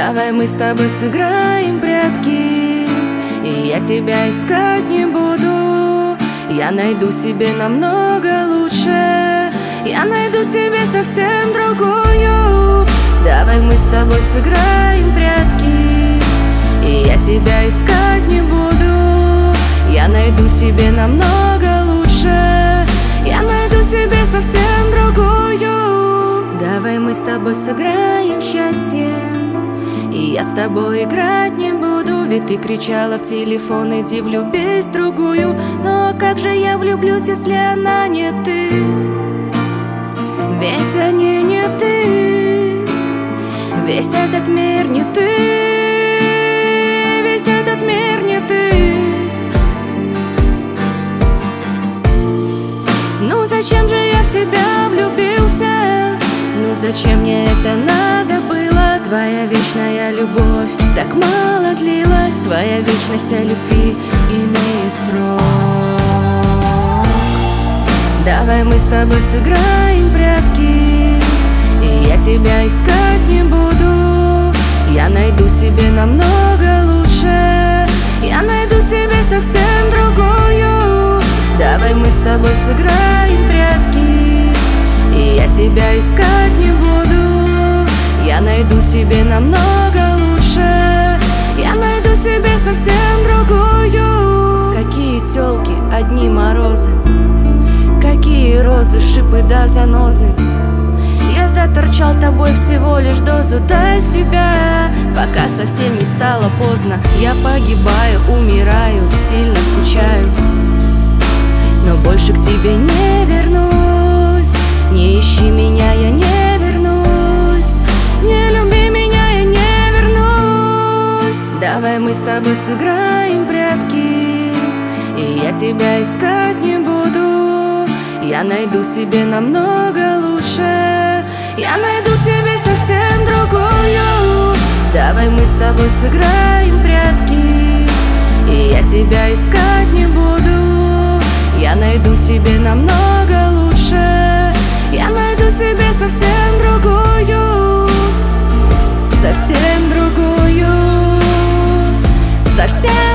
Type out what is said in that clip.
Давай мы с тобой сыграем прятки, и я тебя искать не буду. Я найду себе намного лучше, я найду себе совсем другую. Давай мы с тобой сыграем прятки, и я тебя искать не буду. Я найду себе намного лучше, я найду себе совсем другую. Давай мы с тобой сыграем счастье, и я с тобой играть не буду. Ведь ты кричала в телефон: иди влюбись в другую. Но как же я влюблюсь, если она не ты? Ведь они не ты, весь этот мир не ты, весь этот мир не ты. Ну зачем же я в тебя влюбился? Ну зачем мне это надо было? Твоя вечная любовь так мало длилась, твоя вечность о любви имеет срок. Давай мы с тобой сыграем прятки, и я тебя искать не буду. Я найду себе намного лучше, я найду себе совсем другую. Давай мы с тобой сыграем прятки, и я тебя искать не буду. Я найду себе намного лучше, я найду себе совсем другую. Какие тёлки, одни морозы, какие розы, шипы да занозы. Я заторчал тобой всего лишь дозу, дай себя, пока совсем не стало поздно. Я погибаю, умираю, сильно скучаю, но больше к тебе не вернусь. Не ищи меня, я не вернусь, не люби меня, я не вернусь. Давай мы с тобой сыграем прятки, и я тебя искать не буду. Я найду себе намного лучше, я найду себе совсем другую. Давай мы с тобой сыграем прятки, и я тебя искать не буду. Я найду себе намного лучше, я найду себе совсем другую, совсем другую, совсем.